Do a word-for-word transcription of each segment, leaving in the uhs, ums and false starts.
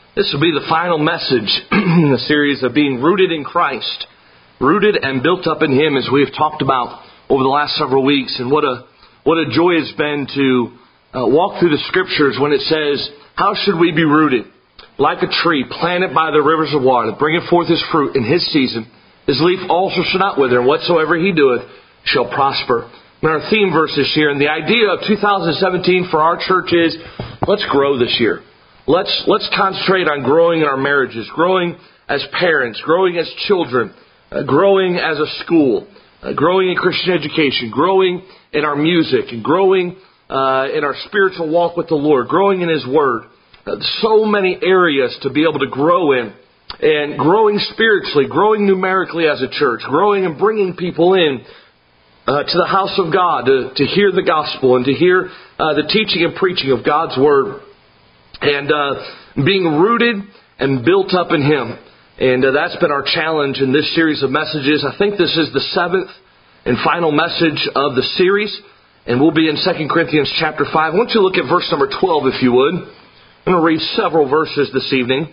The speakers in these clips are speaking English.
This will be the final message in the series of being rooted in Christ, rooted and built up in Him, as we have talked about over the last several weeks. And what a what a joy it's been to uh, walk through the Scriptures when it says, how should we be rooted? Like a tree planted by the rivers of water, bringeth forth his fruit in his season. His leaf also shall not wither, and whatsoever he doeth shall prosper. And our theme verse this year, and the idea of two thousand seventeen for our church is, let's grow this year. Let's let's concentrate on growing in our marriages, growing as parents, growing as children, uh, growing as a school, uh, growing in Christian education, growing in our music, and growing uh, in our spiritual walk with the Lord, growing in His Word. Uh, so many areas to be able to grow in, and growing spiritually, growing numerically as a church, growing and bringing people in uh, to the house of God to, to hear the gospel and to hear uh, the teaching and preaching of God's Word. And uh, being rooted and built up in Him. And uh, that's been our challenge in this series of messages. I think this is the seventh and final message of the series. And we'll be in Second Corinthians chapter five. I want you to look at verse number twelve, if you would. I'm going to read several verses this evening.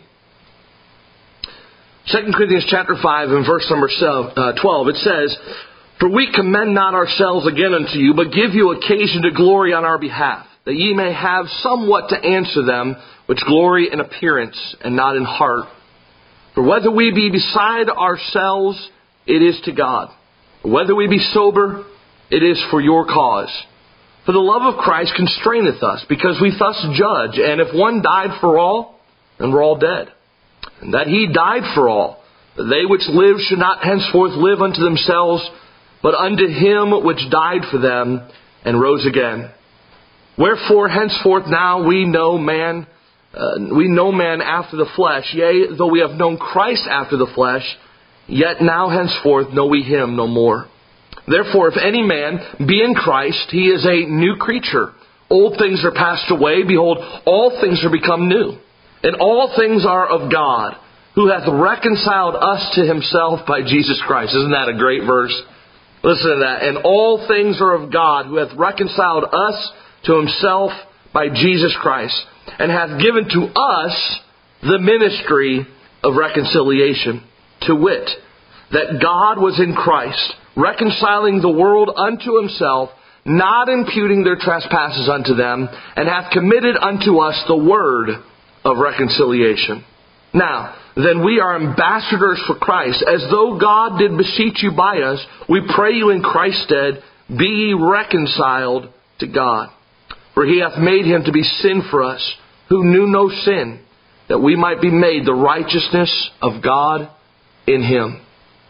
Second Corinthians chapter five and verse number twelve. It says, For we commend not ourselves again unto you, but give you occasion to glory on our behalf, that ye may have somewhat to answer them which glory in appearance and not in heart. For whether we be beside ourselves, it is to God. Whether we be sober, it is for your cause. For the love of Christ constraineth us, because we thus judge. And if one died for all, then we're all dead. And that He died for all, that they which live should not henceforth live unto themselves, but unto Him which died for them and rose again. Wherefore henceforth now we know man, uh, we know man after the flesh. Yea, though we have known Christ after the flesh, yet now henceforth know we Him no more. Therefore, if any man be in Christ, he is a new creature. Old things are passed away. Behold, all things are become new. And all things are of God, who hath reconciled us to Himself by Jesus Christ. Isn't that a great verse? Listen to that. And all things are of God, who hath reconciled us to Himself by Jesus Christ, and hath given to us the ministry of reconciliation, to wit, that God was in Christ, reconciling the world unto Himself, not imputing their trespasses unto them, and hath committed unto us the word of reconciliation. Now, then we are ambassadors for Christ, as though God did beseech you by us. We pray you in Christ's stead, be ye reconciled to God. For He hath made Him to be sin for us, who knew no sin, that we might be made the righteousness of God in Him.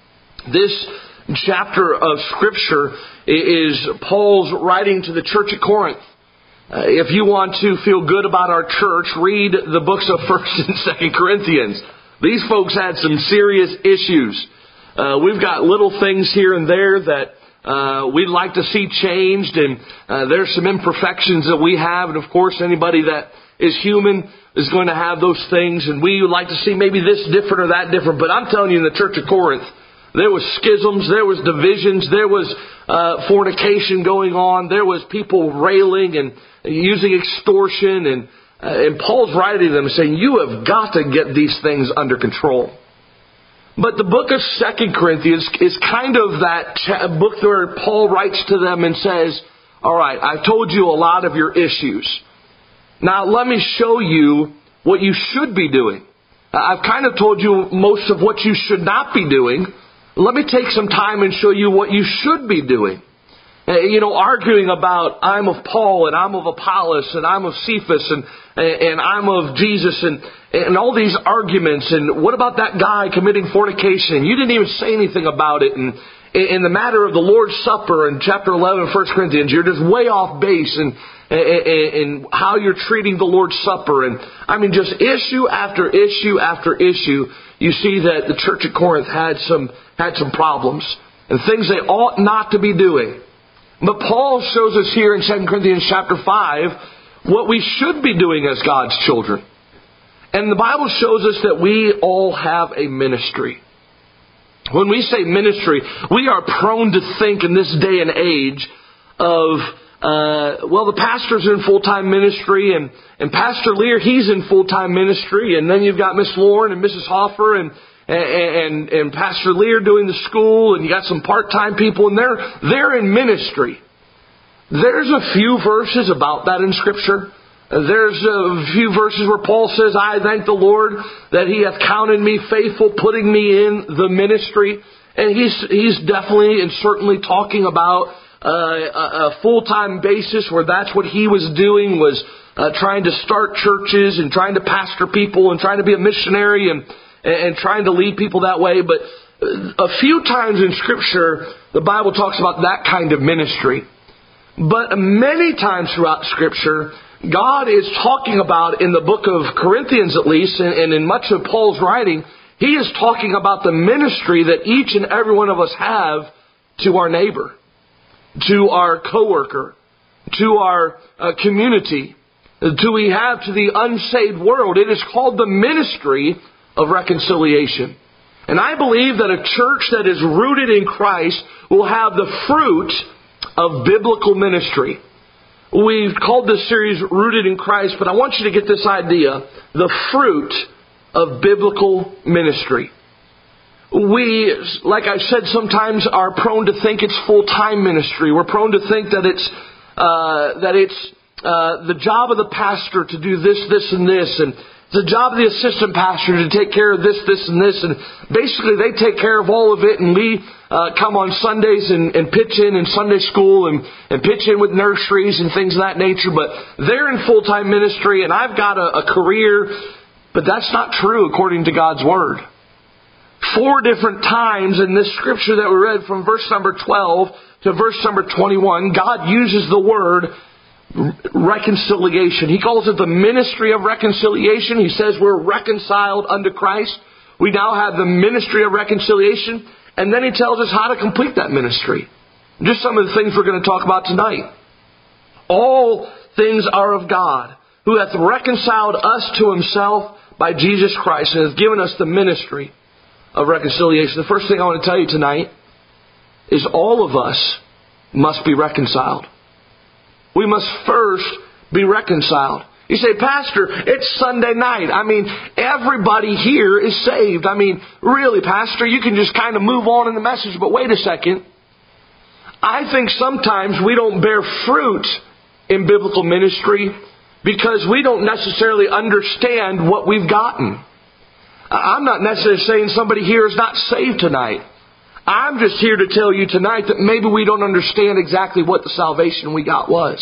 This chapter of Scripture is Paul's writing to the church at Corinth. Uh, if you want to feel good about our church, read the books of First and Second Corinthians. These folks had some serious issues. Uh, we've got little things here and there that uh, we'd like to see changed, and uh, there's some imperfections that we have, and of course anybody that is human is going to have those things, and we would like to see maybe this different or that different. But I'm telling you, in the church of Corinth, there was schisms, there was divisions, there was uh, fornication going on, there was people railing and using extortion, and uh, and Paul's writing to them saying, you have got to get these things under control. But the book of Second Corinthians is kind of that cha- book where Paul writes to them and says, all right, I've told you a lot of your issues. Now let me show you what you should be doing. I've kind of told you most of what you should not be doing. Let me take some time and show you what you should be doing. You know, arguing about I'm of Paul and I'm of Apollos and I'm of Cephas and and I'm of Jesus and and all these arguments, and what about that guy committing fornication? You didn't even say anything about it. And in the matter of the Lord's Supper in chapter eleven of First Corinthians, you're just way off base in, in, in how you're treating the Lord's Supper. And I mean, just issue after issue after issue, you see that the church at Corinth had some had some problems and things they ought not to be doing. But Paul shows us here in Second Corinthians chapter five what we should be doing as God's children. And the Bible shows us that we all have a ministry. When we say ministry, we are prone to think in this day and age of uh, well, the pastor's in full-time ministry, and, and Pastor Lear, he's in full-time ministry, and then you've got Miss Lauren and Missus Hoffer and, and, and, and Pastor Lear doing the school, and you got some part-time people, and they're, they're in ministry. There's a few verses about that in Scripture. There's a few verses where Paul says, I thank the Lord that He hath counted me faithful, putting me in the ministry. And he's, he's definitely and certainly talking about uh, a, a full-time basis where that's what he was doing, was uh, trying to start churches and trying to pastor people and trying to be a missionary and, and trying to lead people that way. But a few times in Scripture, the Bible talks about that kind of ministry. But many times throughout Scripture, God is talking about, in the book of Corinthians at least, and, and in much of Paul's writing, He is talking about the ministry that each and every one of us have to our neighbor, to our coworker, to our uh, community, to we have to the unsaved world. It is called the ministry of reconciliation. And I believe that a church that is rooted in Christ will have the fruit of biblical ministry. We've called this series Rooted in Christ, but I want you to get this idea, the fruit of biblical ministry. We, like I said, sometimes are prone to think it's full-time ministry. We're prone to think that it's uh, that it's uh, the job of the pastor to do this, this, and this, and it's the job of the assistant pastor to take care of this, this, and this, and basically they take care of all of it, and we uh, come on Sundays and, and pitch in in Sunday school and, and pitch in with nurseries and things of that nature. But they're in full-time ministry, and I've got a, a career. But that's not true according to God's Word. Four different times in this scripture that we read from verse number twelve to verse number twenty-one, God uses the word reconciliation. He calls it the ministry of reconciliation. He says we're reconciled unto Christ. We now have the ministry of reconciliation. And then He tells us how to complete that ministry. Just some of the things we're going to talk about tonight. All things are of God, who hath reconciled us to Himself by Jesus Christ, and has given us the ministry of reconciliation. The first thing I want to tell you tonight is all of us must be reconciled. We must first be reconciled. You say, Pastor, it's Sunday night. I mean, everybody here is saved. I mean, really, Pastor, you can just kind of move on in the message. But wait a second. I think sometimes we don't bear fruit in biblical ministry because we don't necessarily understand what we've gotten. I'm not necessarily saying somebody here is not saved tonight. I'm just here to tell you tonight that maybe we don't understand exactly what the salvation we got was.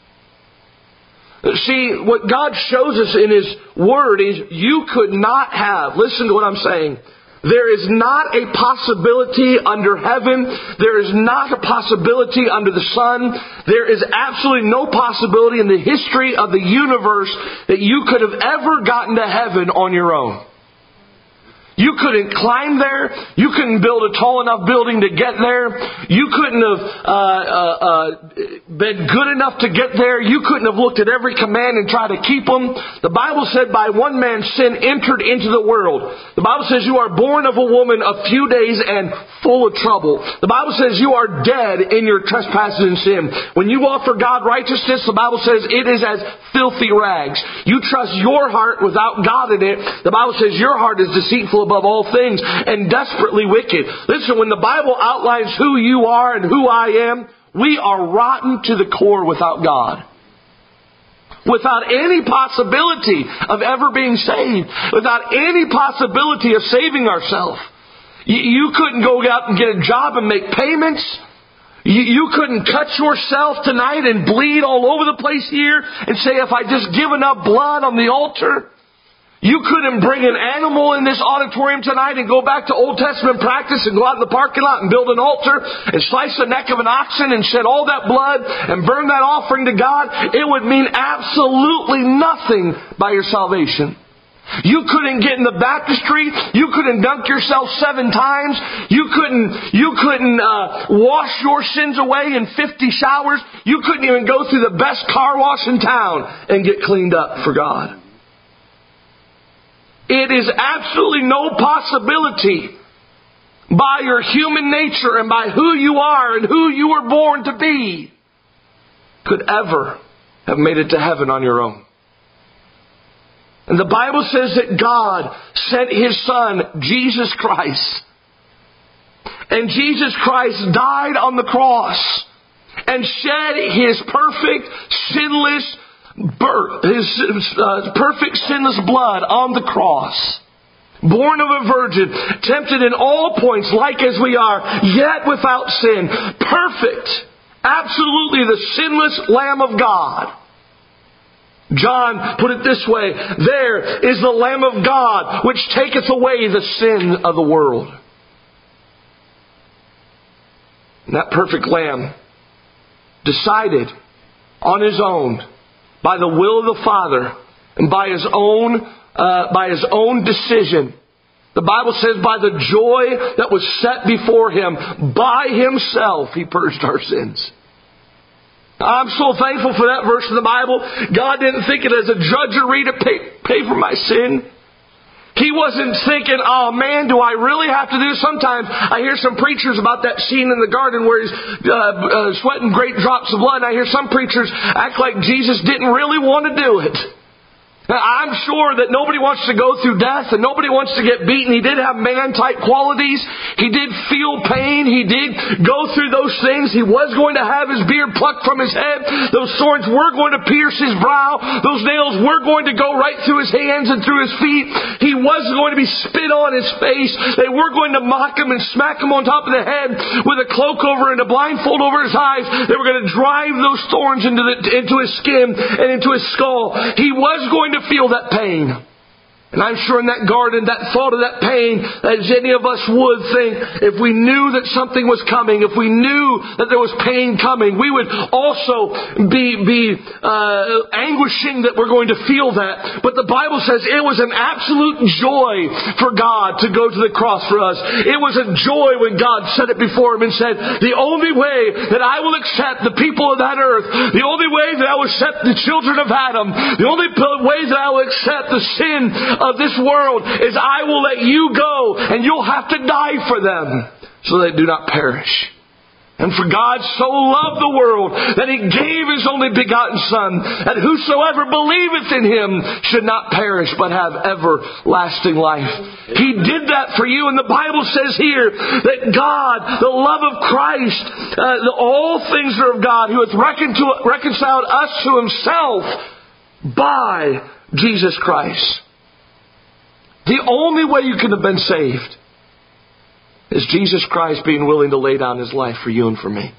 See, what God shows us in His Word is you could not have, listen to what I'm saying, there is not a possibility under heaven. There is not a possibility under the sun. There is absolutely no possibility in the history of the universe that you could have ever gotten to heaven on your own. You couldn't climb there. You couldn't build a tall enough building to get there. You couldn't have uh, uh, uh, been good enough to get there. You couldn't have looked at every command and tried to keep them. The Bible said by one man's sin entered into the world. The Bible says you are born of a woman a few days and full of trouble. The Bible says you are dead in your trespasses and sin. When you offer God righteousness, the Bible says it is as filthy rags. You trust your heart without God in it. The Bible says your heart is deceitful above all things and desperately wicked. Listen, when the Bible outlines who you are and who I am, we are rotten to the core without God. Without any possibility of ever being saved. Without any possibility of saving ourselves. You couldn't go out and get a job and make payments. You couldn't cut yourself tonight and bleed all over the place here and say, if I just give enough blood on the altar. You couldn't bring an animal in this auditorium tonight and go back to Old Testament practice and go out in the parking lot and build an altar and slice the neck of an oxen and shed all that blood and burn that offering to God. It would mean absolutely nothing by your salvation. You couldn't get in the baptistry. You couldn't dunk yourself seven times. You couldn't, you couldn't uh, wash your sins away in fifty showers. You couldn't even go through the best car wash in town and get cleaned up for God. It is absolutely no possibility by your human nature and by who you are and who you were born to be could ever have made it to heaven on your own. And the Bible says that God sent His Son, Jesus Christ. And Jesus Christ died on the cross and shed His perfect, sinless birth, His uh, perfect, sinless blood on the cross. Born of a virgin, tempted in all points like as we are, yet without sin. Perfect. Absolutely the sinless Lamb of God. John put it this way, there is the Lamb of God which taketh away the sin of the world. And that perfect Lamb decided on His own, by the will of the Father, and by His own, uh, by His own decision. The Bible says by the joy that was set before Him, by Himself He purged our sins. I'm so thankful for that verse in the Bible. God didn't think it as a drudgery to pay, pay for my sin. He wasn't thinking, oh man, do I really have to do this? Sometimes I hear some preachers about that scene in the garden where he's uh, uh, sweating great drops of blood. And I hear some preachers act like Jesus didn't really want to do it. Now, I'm sure that nobody wants to go through death and nobody wants to get beaten. He did have man-type qualities. He did feel pain. He did go through those things. He was going to have his beard plucked from his head. Those thorns were going to pierce his brow. Those nails were going to go right through his hands and through his feet. He was going to be spit on his face. They were going to mock him and smack him on top of the head with a cloak over and a blindfold over his eyes. They were going to drive those thorns into, the, into his skin and into his skull. He was going to to feel that pain. And I'm sure in that garden, that thought of that pain, as any of us would think, if we knew that something was coming, if we knew that there was pain coming, we would also be, be uh, anguishing that we're going to feel that. But the Bible says it was an absolute joy for God to go to the cross for us. It was a joy when God set it before Him and said, the only way that I will accept the people of that earth, the only way that I will accept the children of Adam, the only way that I will accept the sin of this world is I will let you go and you'll have to die for them so they do not perish. And for God so loved the world that He gave His only begotten Son, that whosoever believeth in Him should not perish but have everlasting life. He did that for you. And the Bible says here that God, the love of Christ, uh, the, all things are of God, who hath recon- reconciled us to Himself by Jesus Christ. The only way you can have been saved is Jesus Christ being willing to lay down His life for you and for me.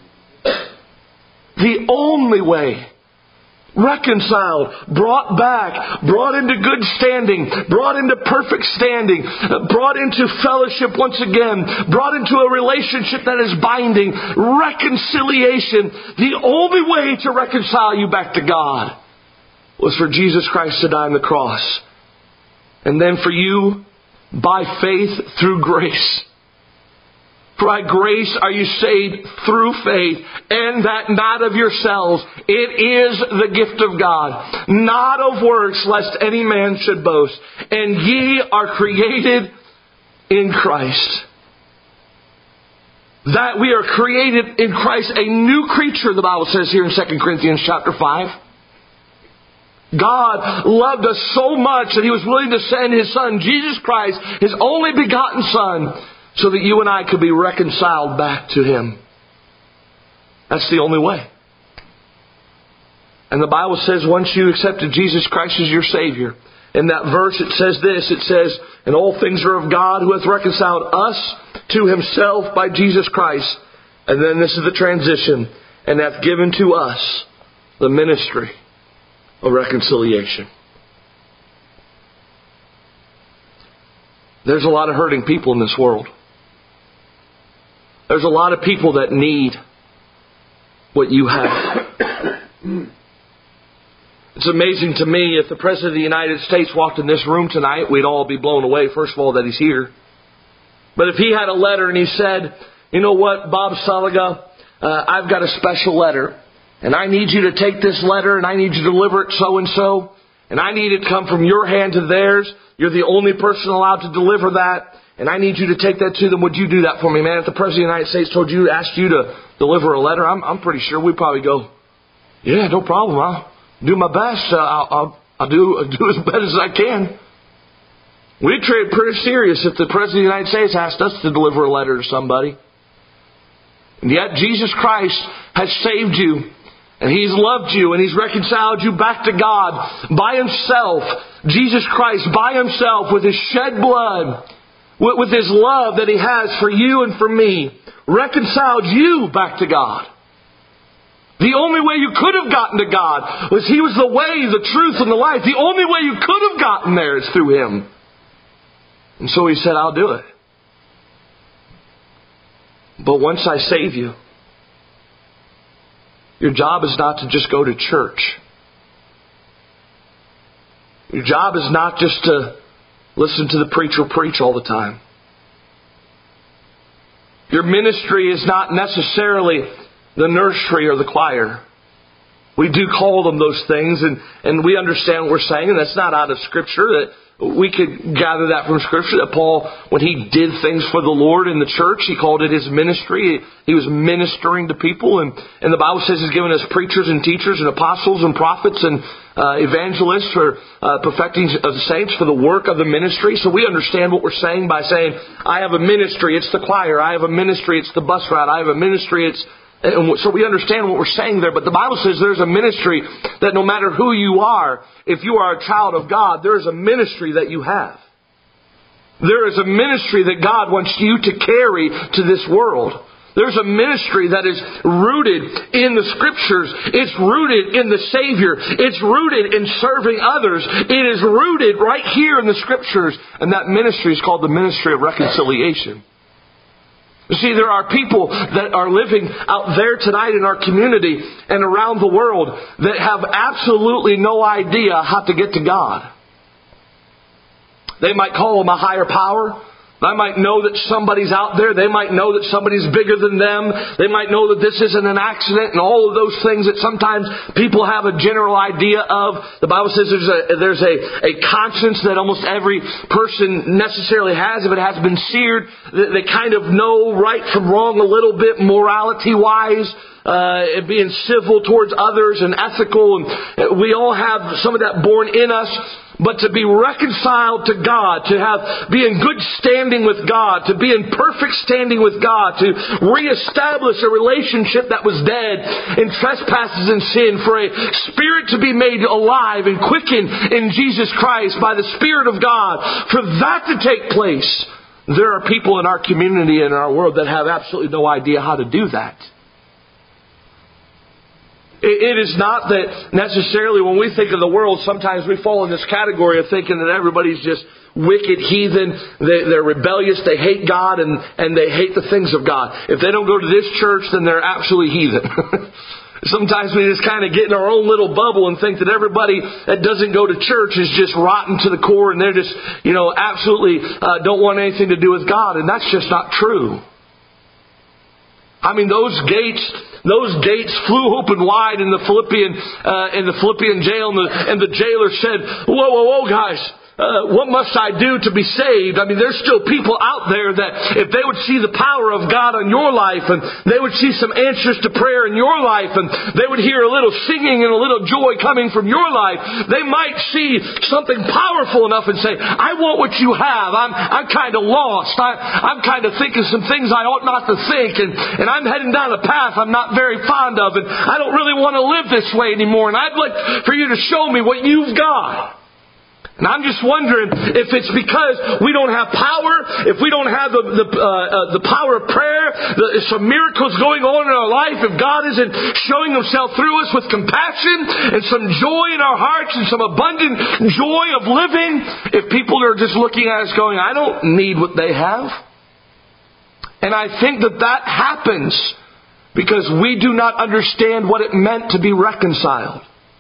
The only way. Reconciled, brought back, brought into good standing, brought into perfect standing, brought into fellowship once again, brought into a relationship that is binding. Reconciliation. The only way to reconcile you back to God was for Jesus Christ to die on the cross. And then for you, by faith through grace. For by grace are you saved through faith, and that not of yourselves. It is the gift of God, not of works, lest any man should boast. And ye are created in Christ. That we are created in Christ, a new creature, the Bible says here in Second Corinthians chapter five. God loved us so much that He was willing to send His Son, Jesus Christ, His only begotten Son, so that you and I could be reconciled back to Him. That's the only way. And the Bible says once you accepted Jesus Christ as your Savior, in that verse it says this, it says, and all things are of God who hath reconciled us to Himself by Jesus Christ. And then this is the transition, and hath given to us the ministry of reconciliation. There's a lot of hurting people in this world. There's a lot of people that need what you have. It's amazing to me, if the President of the United States walked in this room tonight, we'd all be blown away, first of all, that he's here. But if he had a letter and he said, you know what, Bob Saliga, uh, I've got a special letter. And I need you to take this letter and I need you to deliver it so and so. And I need it to come from your hand to theirs. You're the only person allowed to deliver that. And I need you to take that to them. Would you do that for me, man? If the President of the United States told you, asked you to deliver a letter, I'm, I'm pretty sure we'd probably go, Yeah, no problem. I'll do my best. Uh, I'll, I'll, I'll do, I'll do as best as I can. We'd treat it pretty serious if the President of the United States asked us to deliver a letter to somebody. And yet Jesus Christ has saved you. And He's loved you. And He's reconciled you back to God by Himself. Jesus Christ by Himself with His shed blood. With, with His love that He has for you and for me. Reconciled you back to God. The only way you could have gotten to God was He was the way, the truth, and the life. The only way you could have gotten there is through Him. And so He said, I'll do it. But once I save you, your job is not to just go to church. Your job is not just to listen to the preacher preach all the time. Your ministry is not necessarily the nursery or the choir. We do call them those things, and, and we understand what we're saying, and that's not out of Scripture. That we could gather that from Scripture, that Paul, when he did things for the Lord in the church, he called it his ministry. He was ministering to people, and, and the Bible says He's given us preachers and teachers and apostles and prophets and uh, evangelists for uh, perfecting of the saints for the work of the ministry. So we understand what we're saying by saying, I have a ministry, it's the choir. I have a ministry, it's the bus route. I have a ministry, it's... And so we understand what we're saying there. But the Bible says there's a ministry that no matter who you are, if you are a child of God, there is a ministry that you have. There is a ministry that God wants you to carry to this world. There's a ministry that is rooted in the Scriptures. It's rooted in the Savior. It's rooted in serving others. It is rooted right here in the Scriptures. And that ministry is called the ministry of reconciliation. You see, there are people that are living out there tonight in our community and around the world that have absolutely no idea how to get to God. They might call Him a higher power. They might know that somebody's out there. They might know that somebody's bigger than them. They might know that this isn't an accident and all of those things that sometimes people have a general idea of. The Bible says there's a, there's a, a conscience that almost every person necessarily has. If it has been seared, they kind of know right from wrong a little bit morality-wise. Uh, being civil towards others and ethical. And we all have some of that born in us. But to be reconciled to God, to have be in good standing with God, to be in perfect standing with God, to reestablish a relationship that was dead in trespasses and sin, for a spirit to be made alive and quickened in Jesus Christ by the Spirit of God, for that to take place, there are people in our community and in our world that have absolutely no idea how to do that. It is not that necessarily when we think of the world, sometimes we fall in this category of thinking that everybody's just wicked heathen, they're rebellious, they hate God, and, and they hate the things of God. If they don't go to this church, then they're absolutely heathen. Sometimes we just kind of get in our own little bubble and think that everybody that doesn't go to church is just rotten to the core and they're just, you know, absolutely uh, don't want anything to do with God. And that's just not true. I mean, those gates, those gates flew open wide in the Philippian, uh, in the Philippian jail, and the, and the jailer said, "Whoa, whoa, whoa, guys! Uh, what must I do to be saved?" I mean, there's still people out there that if they would see the power of God on your life, and they would see some answers to prayer in your life, and they would hear a little singing and a little joy coming from your life, they might see something powerful enough and say, "I want what you have. I'm I'm kind of lost. I, I'm kind of thinking some things I ought not to think, and, and I'm heading down a path I'm not very fond of, and I don't really want to live this way anymore, and I'd like for you to show me what you've got." And I'm just wondering if it's because we don't have power, if we don't have the the, uh, uh, the power of prayer, the, some miracles going on in our life, if God isn't showing Himself through us with compassion and some joy in our hearts and some abundant joy of living, if people are just looking at us going, "I don't need what they have." And I think that that happens because we do not understand what it meant to be reconciled.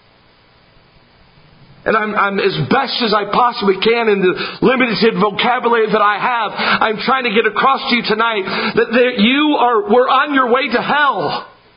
And I'm, I'm as best as I possibly can in the limited vocabulary that I have, I'm trying to get across to you tonight that there, you are, we're on your way to hell.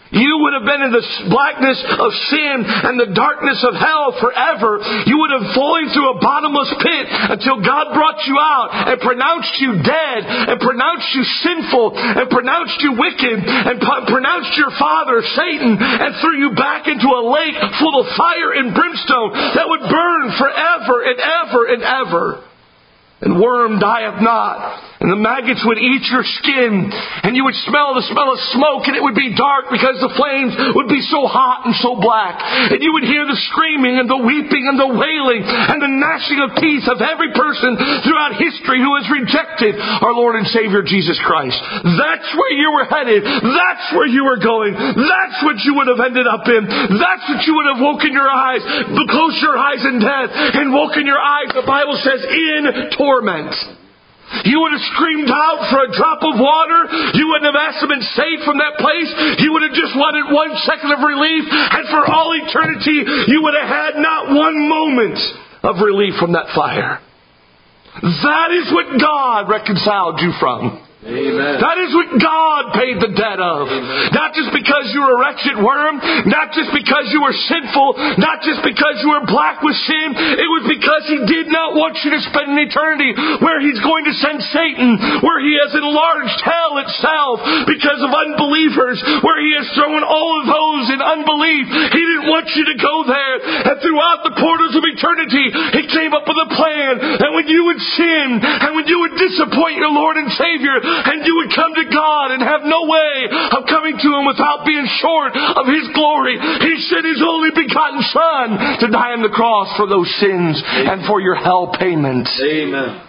You would have been in the blackness of sin and the darkness of hell forever. You would have fallen through a bottomless pit until God brought you out and pronounced you dead and pronounced you sinful and pronounced you wicked and pronounced your father, Satan, and threw you back into a lake full of fire and brimstone that would burn forever and ever and ever. And worm dieth not. And the maggots would eat your skin. And you would smell the smell of smoke. And it would be dark because the flames would be so hot and so black. And you would hear the screaming and the weeping and the wailing and the gnashing of teeth of every person throughout history who has rejected our Lord and Savior Jesus Christ. That's where you were headed. That's where you were going. That's what you would have ended up in. That's what you would have woken your eyes, closed your eyes in death, and woken your eyes, the Bible says, in torment. You would have screamed out for a drop of water. You wouldn't have asked to be saved from that place. You would have just wanted one second of relief. And for all eternity, you would have had not one moment of relief from that fire. That is what God reconciled you from. Amen. That is what God paid the debt of. Amen. Not just because you were a wretched worm, not just because you were sinful, not just because you were black with sin. It was because He did not want you to spend an eternity where He's going to send Satan, where He has enlarged hell itself because of unbelievers, where He has thrown all of those in unbelief. He didn't want you to go there. And throughout the portals of eternity, He came up with a plan. And when you would sin, and when you would disappoint your Lord and Savior, and you would come to God and have no way of coming to Him without being short of His glory, He sent His only begotten Son to die on the cross for those sins. Amen. And for your hell payment. Amen.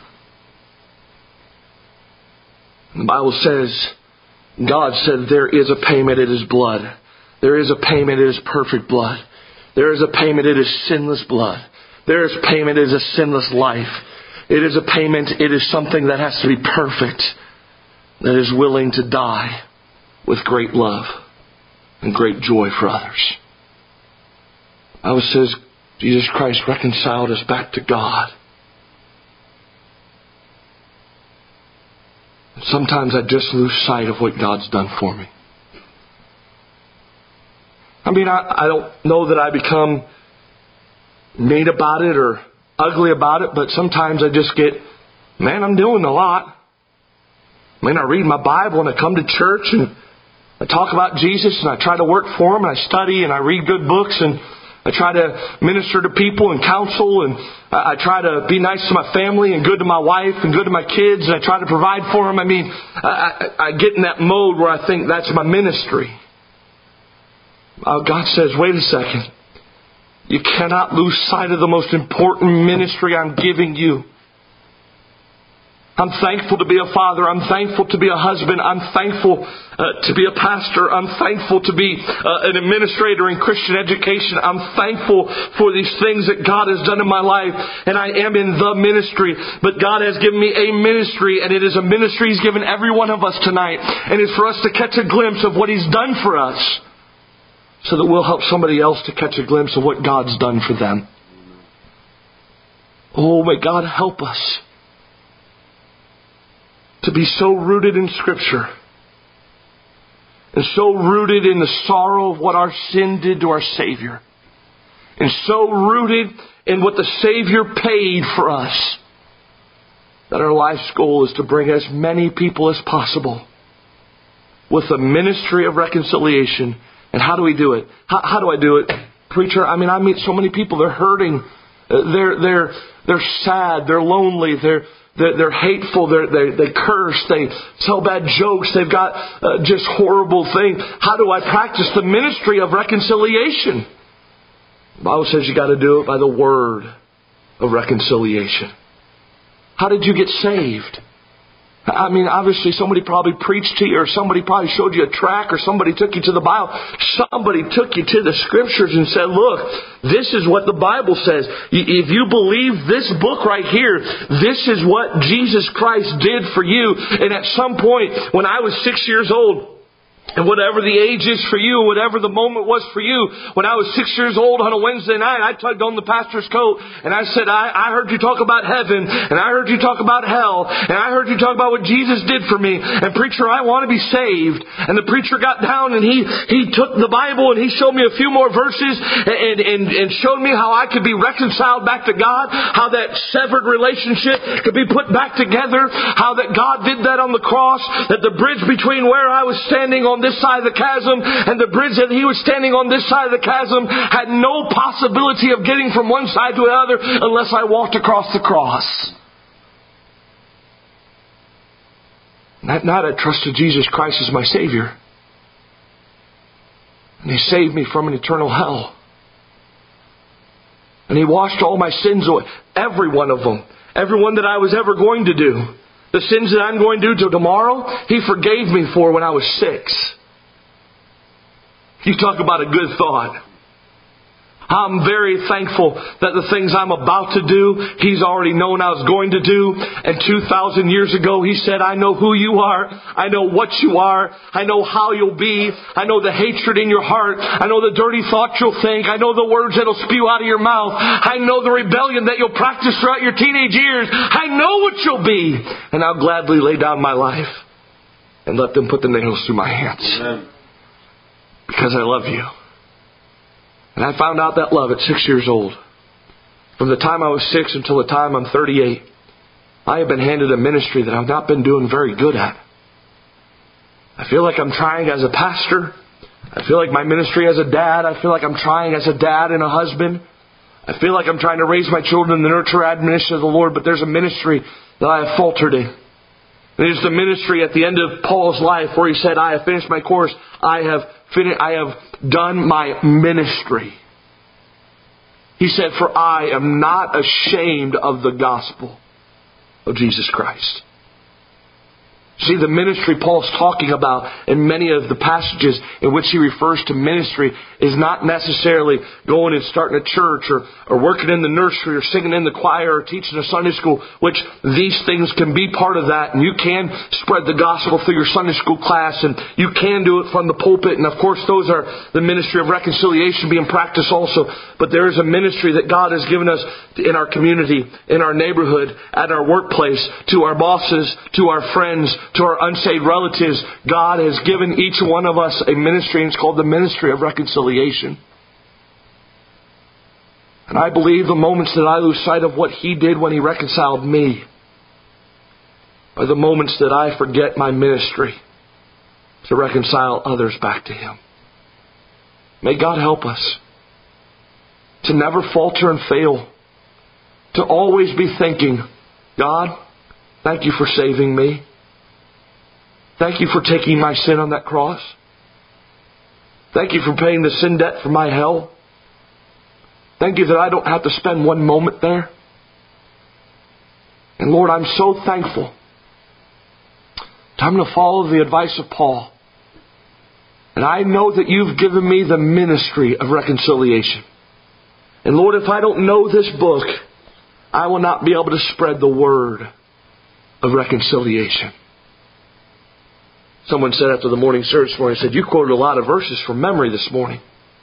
The Bible says, God said there is a payment, it is blood. There is a payment, it is perfect blood. There is a payment, it is sinless blood. There is payment, it is a sinless life. It is a payment, it is something that has to be perfect, that is willing to die with great love and great joy for others. The Bible says Jesus Christ reconciled us back to God. Sometimes I just lose sight of what God's done for me. I mean, I, I don't know that I become mean about it or ugly about it, but sometimes I just get, man, I'm doing a lot. I mean, I read my Bible and I come to church and I talk about Jesus and I try to work for Him and I study and I read good books and I try to minister to people and counsel and I try to be nice to my family and good to my wife and good to my kids and I try to provide for them. I mean, I, I, I get in that mode where I think that's my ministry. Uh, God says, wait a second. You cannot lose sight of the most important ministry I'm giving you. I'm thankful to be a father. I'm thankful to be a husband. I'm thankful uh, to be a pastor. I'm thankful to be uh, an administrator in Christian education. I'm thankful for these things that God has done in my life. And I am in the ministry. But God has given me a ministry. And it is a ministry He's given every one of us tonight. And it's for us to catch a glimpse of what He's done for us, so that we'll help somebody else to catch a glimpse of what God's done for them. Oh, may God help us to be so rooted in Scripture and so rooted in the sorrow of what our sin did to our Savior and so rooted in what the Savior paid for us that our life's goal is to bring as many people as possible with a ministry of reconciliation. And how do we do it? How, how do I do it? Preacher, I mean, I meet so many people. They're hurting. They're they're they're sad. They're lonely. They're they're, they're hateful. They're, they they curse. They tell bad jokes. They've got uh, just horrible things. How do I practice the ministry of reconciliation? The Bible says you got to do it by the word of reconciliation. How did you get saved? I mean, obviously somebody probably preached to you, or somebody probably showed you a tract, or somebody took you to the Bible. Somebody took you to the Scriptures and said, look, this is what the Bible says. If you believe this book right here, this is what Jesus Christ did for you. And at some point, when I was six years old, And whatever the age is for you, whatever the moment was for you, when I was six years old on a Wednesday night, I tugged on the pastor's coat and I said, I, I heard you talk about heaven, and I heard you talk about hell, and I heard you talk about what Jesus did for me. And preacher, I want to be saved. And the preacher got down and he, he took the Bible and he showed me a few more verses and, and, and showed me how I could be reconciled back to God, how that severed relationship could be put back together, how that God did that on the cross, that the bridge between where I was standing on this side of the chasm and the bridge that he was standing on this side of the chasm had no possibility of getting from one side to the other unless I walked across the cross. And that night I trusted Jesus Christ as my Savior. And He saved me from an eternal hell. And He washed all my sins away. Every one of them. Every one that I was ever going to do. The sins that I'm going to do till tomorrow, He forgave me for when I was six. You talk about a good thought. I'm very thankful that the things I'm about to do, He's already known I was going to do. And two thousand years ago, He said, I know who you are. I know what you are. I know how you'll be. I know the hatred in your heart. I know the dirty thoughts you'll think. I know the words that'll spew out of your mouth. I know the rebellion that you'll practice throughout your teenage years. I know what you'll be. And I'll gladly lay down my life and let them put the nails through my hands. Amen. Because I love you. And I found out that love at six years old. From the time I was six until the time I'm thirty-eight, I have been handed a ministry that I've not been doing very good at. I feel like I'm trying as a pastor. I feel like my ministry as a dad. I feel like I'm trying as a dad and a husband. I feel like I'm trying to raise my children in the nurture admonition of the Lord, but there's a ministry that I have faltered in. And it is the ministry at the end of Paul's life where he said, I have finished my course. I have finished, I have done my ministry. He said, for I am not ashamed of the gospel of Jesus Christ. See, the ministry Paul's talking about in many of the passages in which he refers to ministry is not necessarily going and starting a church or, or working in the nursery or singing in the choir or teaching a Sunday school, which these things can be part of that. And you can spread the gospel through your Sunday school class, and you can do it from the pulpit. And of course, those are the ministry of reconciliation being practiced also. But there is a ministry that God has given us in our community, in our neighborhood, at our workplace, to our bosses, to our friends, to our unsaved relatives. God has given each one of us a ministry, and it's called the ministry of reconciliation. And I believe the moments that I lose sight of what He did when He reconciled me are the moments that I forget my ministry to reconcile others back to Him. May God help us to never falter and fail, to always be thinking, God, thank you for saving me. Thank you for taking my sin on that cross. Thank you for paying the sin debt for my hell. Thank you that I don't have to spend one moment there. And Lord, I'm so thankful that I'm going to follow the advice of Paul. And I know that You've given me the ministry of reconciliation. And Lord, if I don't know this book, I will not be able to spread the word of reconciliation. Someone said after the morning service this morning, said, you quoted a lot of verses from memory this morning.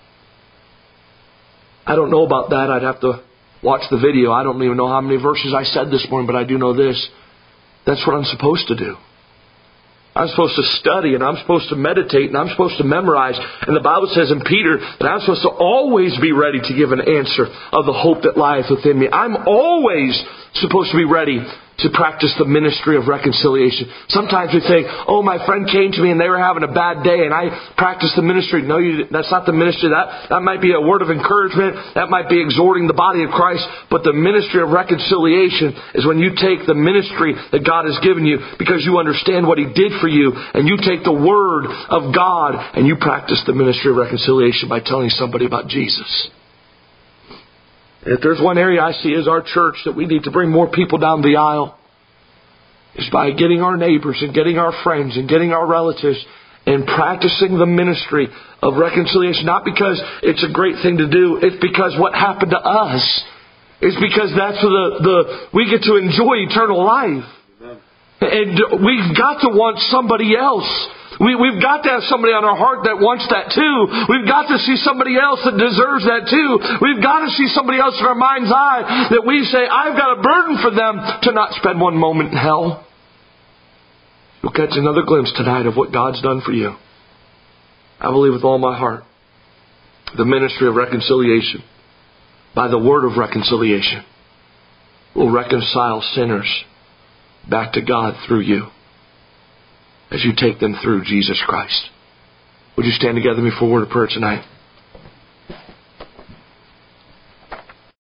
I don't know about that. I'd have to watch the video. I don't even know how many verses I said this morning, but I do know this. That's what I'm supposed to do. I'm supposed to study, and I'm supposed to meditate, and I'm supposed to memorize. And the Bible says in Peter that I'm supposed to always be ready to give an answer of the hope that lieth within me. I'm always supposed to be ready to practice the ministry of reconciliation. Sometimes we think, oh, my friend came to me and they were having a bad day and I practiced the ministry. No, you, that's not the ministry. That, that might be a word of encouragement. That might be exhorting the body of Christ. But the ministry of reconciliation is when you take the ministry that God has given you because you understand what He did for you, and you take the Word of God and you practice the ministry of reconciliation by telling somebody about Jesus. If there's one area I see as our church that we need to bring more people down the aisle, is by getting our neighbors and getting our friends and getting our relatives and practicing the ministry of reconciliation. Not because it's a great thing to do. It's because what happened to us is because that's the, the we get to enjoy eternal life. And we've got to want somebody else. We, we've got to have somebody on our heart that wants that too. We've got to see somebody else that deserves that too. We've got to see somebody else in our mind's eye that we say, I've got a burden for them to not spend one moment in hell. You'll catch another glimpse tonight of what God's done for you. I believe with all my heart, the ministry of reconciliation, by the word of reconciliation, will reconcile sinners back to God through you as you take them through Jesus Christ. Would you stand together with me for a word of prayer tonight?